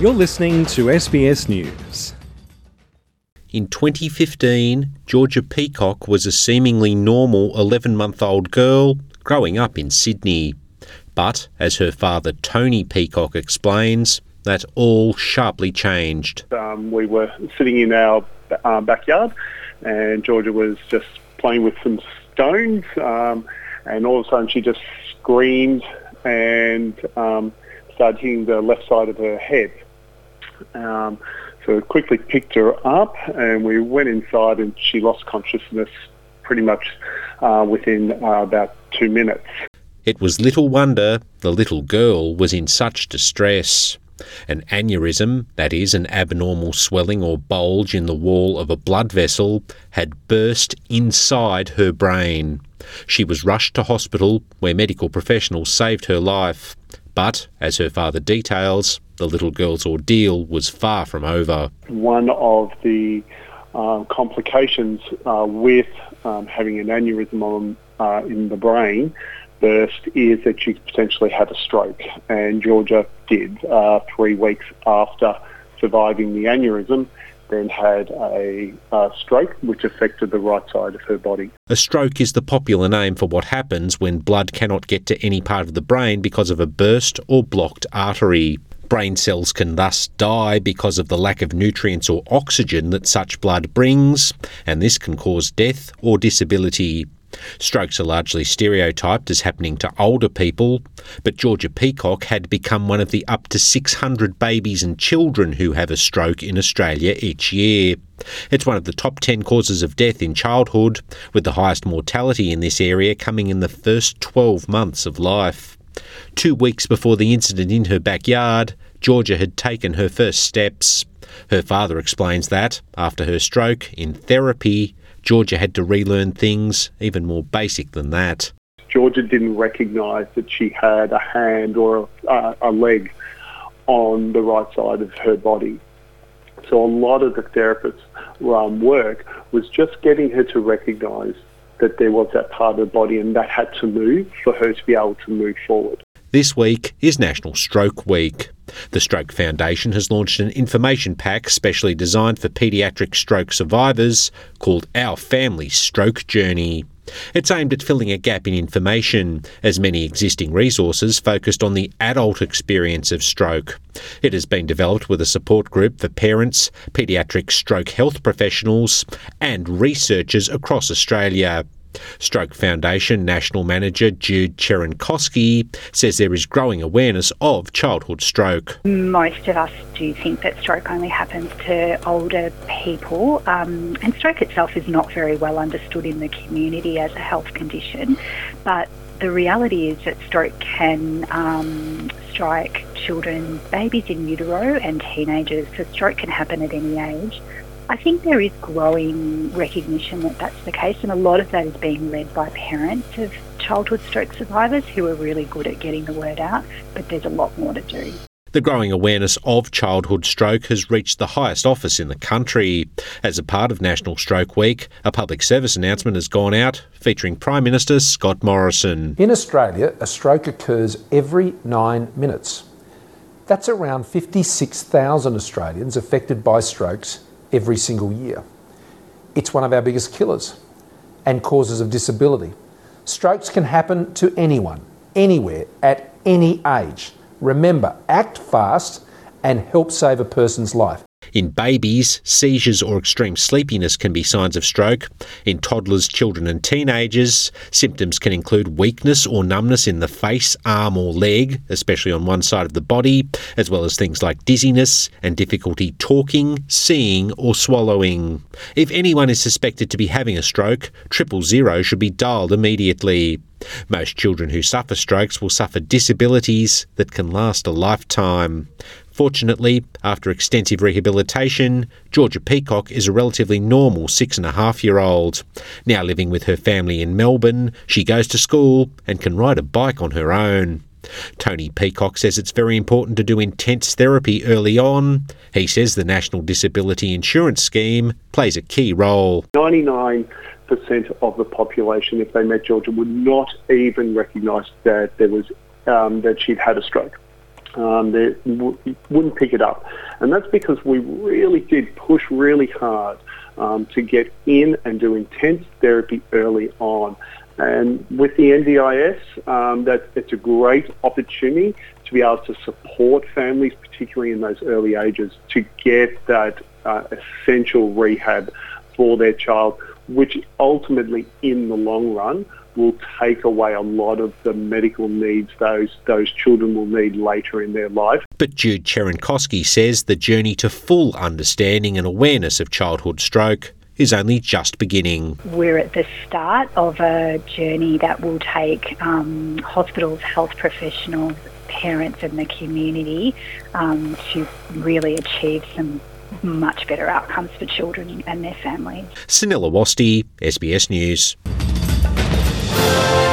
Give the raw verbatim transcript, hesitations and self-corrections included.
You're listening to S B S News. In twenty fifteen, Georgia Peacock was a seemingly normal eleven-month-old girl growing up in Sydney. But, as her father Tony Peacock explains, that all sharply changed. Um, we were sitting in our uh, backyard and Georgia was just playing with some stones um, and all of a sudden she just screamed and um, started hitting the left side of her head. Um, so we quickly picked her up and we went inside and she lost consciousness pretty much uh, within uh, about two minutes. It was little wonder the little girl was in such distress. An aneurysm, that is, an abnormal swelling or bulge in the wall of a blood vessel, had burst inside her brain. She was rushed to hospital where medical professionals saved her life. But, as her father details, the little girl's ordeal was far from over. One of the uh, complications uh, with um, having an aneurysm on, uh, in the brain burst is that you potentially have a stroke, and Georgia did uh, three weeks after surviving the aneurysm. Then had a uh, stroke which affected the right side of her body. A stroke is the popular name for what happens when blood cannot get to any part of the brain because of a burst or blocked artery. Brain cells can thus die because of the lack of nutrients or oxygen that such blood brings, and this can cause death or disability. Strokes are largely stereotyped as happening to older people, but Georgia Peacock had become one of the up to six hundred babies and children who have a stroke in Australia each year. It's one of the top ten causes of death in childhood, with the highest mortality in this area coming in the first twelve months of life. Two weeks before the incident in her backyard, Georgia had taken her first steps. Her father explains that, after her stroke, in therapy, Georgia had to relearn things even more basic than that. Georgia didn't recognise that she had a hand or a, a leg on the right side of her body. So a lot of the therapist's um, work was just getting her to recognise that there was that part of the body and that had to move for her to be able to move forward. This week is National Stroke Week. The Stroke Foundation has launched an information pack specially designed for paediatric stroke survivors called Our Family Stroke Journey. It's aimed at filling a gap in information, as many existing resources focused on the adult experience of stroke. It has been developed with a support group for parents, paediatric stroke health professionals and researchers across Australia. Stroke Foundation National Manager Jude Cherenkowski says there is growing awareness of childhood stroke. Most of us do think that stroke only happens to older people, um, and stroke itself is not very well understood in the community as a health condition, but the reality is that stroke can um, strike children, babies in utero and teenagers, so stroke can happen at any age. I think there is growing recognition that that's the case, and a lot of that is being led by parents of childhood stroke survivors who are really good at getting the word out, but there's a lot more to do. The growing awareness of childhood stroke has reached the highest office in the country. As a part of National Stroke Week, a public service announcement has gone out featuring Prime Minister Scott Morrison. In Australia, a stroke occurs every nine minutes. That's around fifty-six thousand Australians affected by strokes every single year. It's one of our biggest killers and causes of disability. Strokes can happen to anyone, anywhere, at any age. Remember, act fast and help save a person's life. In babies, seizures or extreme sleepiness can be signs of stroke. In toddlers, children and teenagers, symptoms can include weakness or numbness in the face, arm or leg, especially on one side of the body, as well as things like dizziness and difficulty talking, seeing or swallowing. If anyone is suspected to be having a stroke, triple zero should be dialed immediately. Most children who suffer strokes will suffer disabilities that can last a lifetime. Fortunately, after extensive rehabilitation, Georgia Peacock is a relatively normal six and a half year old. Now living with her family in Melbourne, she goes to school and can ride a bike on her own. Tony Peacock says it's very important to do intense therapy early on. He says the National Disability Insurance Scheme plays a key role. ninety-nine percent of the population, if they met Georgia, would not even recognise that there was um, that she'd had a stroke. Um, they w- wouldn't pick it up. And that's because we really did push really hard um, to get in and do intense therapy early on. And with the N D I S, um, that it's a great opportunity to be able to support families, particularly in those early ages, to get that uh, essential rehab for their child, which ultimately, in the long run, will take away a lot of the medical needs those those children will need later in their life. But Jude Cherenkowski says the journey to full understanding and awareness of childhood stroke is only just beginning. We're at the start of a journey that will take um, hospitals, health professionals, parents and the community um, to really achieve some much better outcomes for children and their families. Sunil Awasthi, S B S News.